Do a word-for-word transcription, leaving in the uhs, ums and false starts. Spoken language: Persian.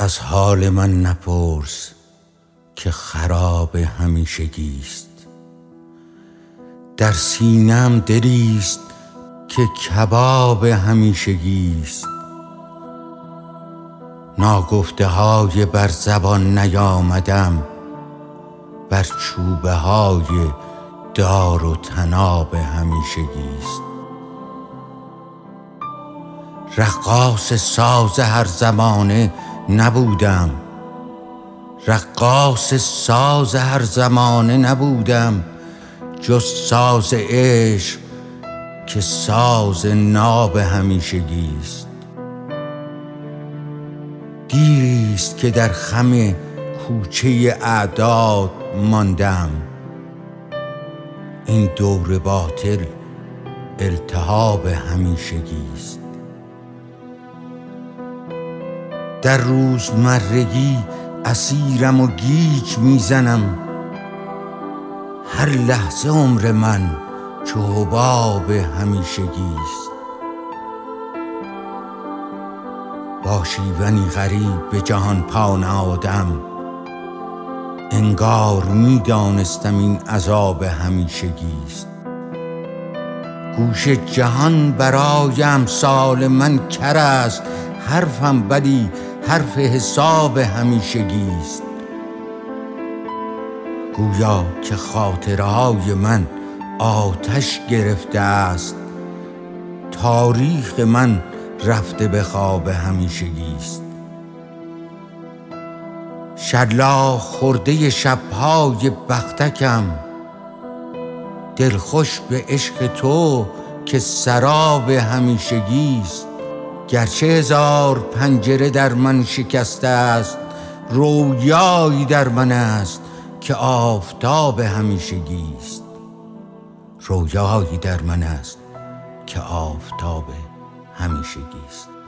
از حال من نپرس که خراب همیشگیست. در سینه‌ام دلیست که کباب همیشگیست. ناگفته های بر زبان نیامدم، بر چوبه های دار و طناب همیشگیست. رقاص ساز هر زمانه نبودم، رقاص ساز هر زمانه نبودم، جز ساز عشق که ساز ناب همیشگیست. دیریست که در خم کوچه اعداد ماندم، این دور باطل التهاب همیشگیست. در روزمرگی اسیرم و گیج میزنم، هر لحظه عمر من چو حباب همیشگیست. با شیونی غریب به جهان پا نهادم، انگار میدانستم این عذاب همیشگیست. گوش جهان برای امثال من کر است، حرفم ولی حرف حساب همیشگیست. گویا که خاطرهای من آتش گرفته است، تاریخ من رفته به خواب همیشگیست. شلاق خورده شبهای بختکم، دلخوش به عشق تو که سراب همیشگیست. گرچه هزار پنجره در من شکسته است، رویایی در من است که آفتاب همیشگیست. رویایی در من است که آفتاب همیشگیست.